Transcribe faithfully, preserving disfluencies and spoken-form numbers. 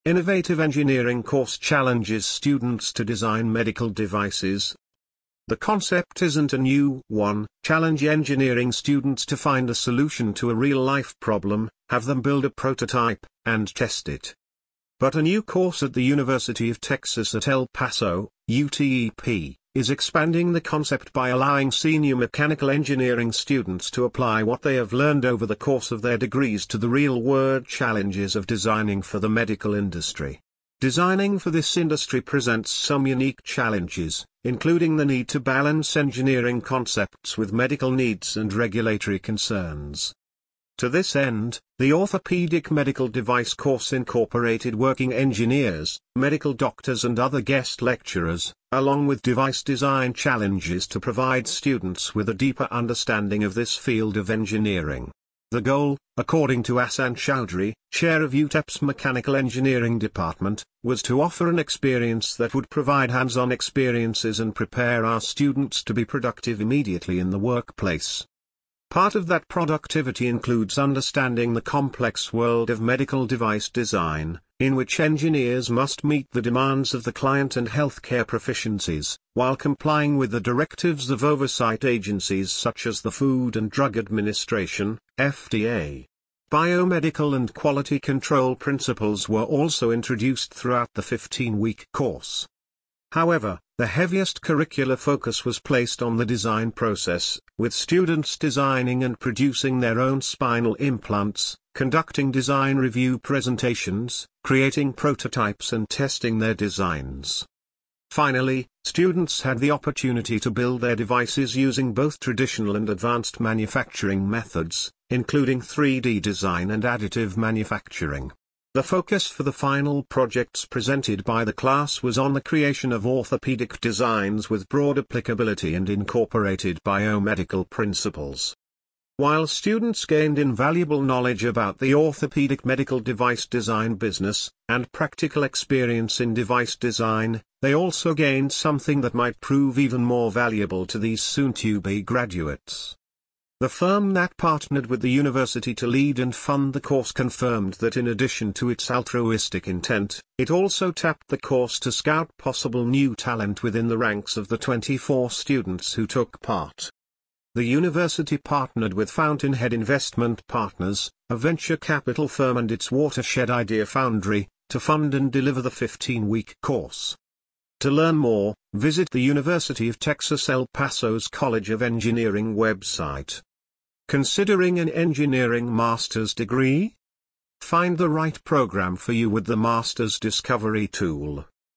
Innovative engineering course challenges students to design medical devices. The concept isn't a new one. Challenge engineering students to find a solution to a real-life problem, have them build a prototype, and test it. But a new course at the University of Texas at El Paso, U T E P, is expanding the concept by allowing senior mechanical engineering students to apply what they have learned over the course of their degrees to the real-world challenges of designing for the medical industry. Designing for this industry presents some unique challenges, including the need to balance engineering concepts with medical needs and regulatory concerns. To this end, the Orthopedic Medical Device course incorporated working engineers, medical doctors and other guest lecturers, along with device design challenges to provide students with a deeper understanding of this field of engineering. The goal, according to Ahsan Chowdhury, chair of U T E P's Mechanical Engineering Department, was to offer an experience that would provide hands-on experiences and prepare our students to be productive immediately in the workplace. Part of that productivity includes understanding the complex world of medical device design, in which engineers must meet the demands of the client and healthcare proficiencies, while complying with the directives of oversight agencies such as the Food and Drug Administration, F D A. Biomedical and quality control principles were also introduced throughout the fifteen-week course. However, the heaviest curricular focus was placed on the design process, with students designing and producing their own spinal implants, conducting design review presentations, creating prototypes and testing their designs. Finally, students had the opportunity to build their devices using both traditional and advanced manufacturing methods, including three D design and additive manufacturing. The focus for the final projects presented by the class was on the creation of orthopedic designs with broad applicability and incorporated biomedical principles. While students gained invaluable knowledge about the orthopedic medical device design business, and practical experience in device design, they also gained something that might prove even more valuable to these soon-to-be graduates. The firm that partnered with the university to lead and fund the course confirmed that in addition to its altruistic intent, it also tapped the course to scout possible new talent within the ranks of the twenty-four students who took part. The university partnered with Fountainhead Investment Partners, a venture capital firm, and its Watershed Idea Foundry, to fund and deliver the fifteen-week course. To learn more, visit the University of Texas El Paso's College of Engineering website. Considering an engineering master's degree? Find the right program for you with the Master's Discovery tool.